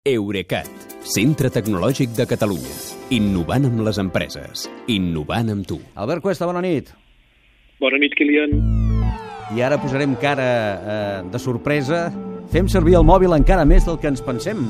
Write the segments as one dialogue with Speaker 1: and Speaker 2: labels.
Speaker 1: Eurecat, centre tecnològic de Catalunya. Innovant amb les empreses. Innovant amb tu.
Speaker 2: Albert Cuesta, bona nit.
Speaker 3: Bona nit, Kilian.
Speaker 2: I ara posarem cara de sorpresa. Fem servir el mòbil encara més del que ens pensem.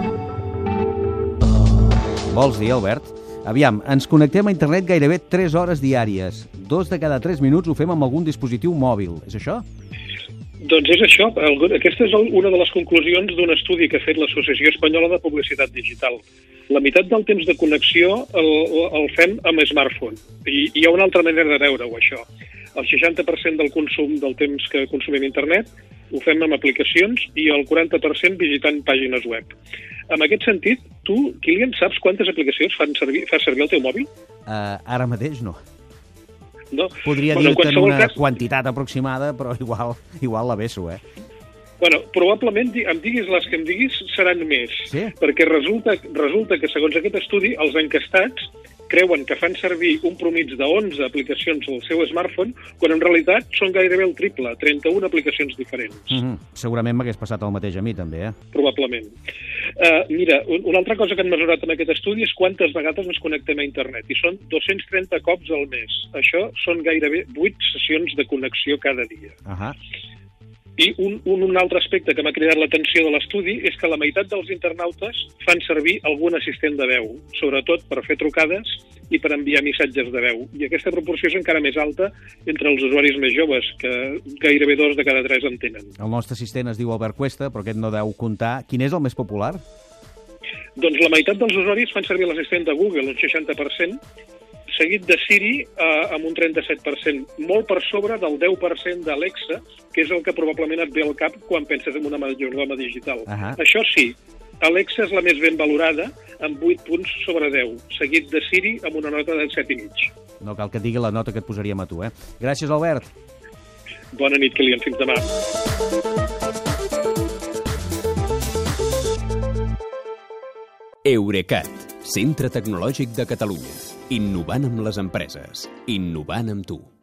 Speaker 2: Vols dir, Albert? Aviam, ens connectem a internet gairebé 3 hores diàries. 2 de cada 3 minuts ho fem amb algun dispositiu mòbil. És això?
Speaker 3: Doncs és això. Aquesta és una de les conclusions d'un estudi que ha fet l'Associació Espanyola de Publicitat Digital. La meitat del temps de connexió el fem amb smartphone. I hi ha una altra manera de veure-ho, això. El 60% del consum del temps que consumim internet ho fem amb aplicacions i el 40% visitant pàgines web. En aquest sentit, tu, Kilian, saps quantes aplicacions fas servir el teu mòbil?
Speaker 2: Ara mateix no.
Speaker 3: No?
Speaker 2: Podria dir-te una quantitat aproximada, però igual la beso,
Speaker 3: Bueno, probablement em diguis les que em diguis seran més,
Speaker 2: sí?
Speaker 3: Perquè resulta que, segons aquest estudi, els enquestats creuen que fan servir un promig de 11 aplicacions al seu smartphone, quan en realitat són gairebé el triple, 31 aplicacions diferents.
Speaker 2: Segurament m'hagués passat el mateix a mi, també,
Speaker 3: Probablement. Mira, una altra cosa que han mesurat en aquest estudi és quantes vegades ens connectem a internet, i són 230 cops al mes. Això són gairebé 8 sessions de connexió cada dia. I un altre aspecte que m'ha cridat l'atenció de l'estudi és que la meitat dels internautes fan servir algun assistent de veu, sobretot per fer trucades i per enviar missatges de veu. I aquesta proporció és encara més alta entre els usuaris més joves, que gairebé 2 de cada 3 en tenen.
Speaker 2: El nostre assistent es diu Albert Cuesta, però aquest no deu comptar. Quin és el més popular?
Speaker 3: Doncs la meitat dels usuaris fan servir l'assistent de Google, un 60%, seguit de Siri amb un 37%, molt per sobre del 10% d'Alexa, que és el que probablement et ve al cap quan penses en una majordoma digital. Això sí, Alexa és la més ben valorada, amb 8 punts sobre 10, seguit de Siri amb una nota de 7,5.
Speaker 2: No cal que et digui la nota que et posaríem a tu, Gràcies, Albert.
Speaker 3: Bona nit, Kilian. Fins demà.
Speaker 1: Eurecat, centre tecnològic de Catalunya. Innovant amb les empreses. Innovant amb tu.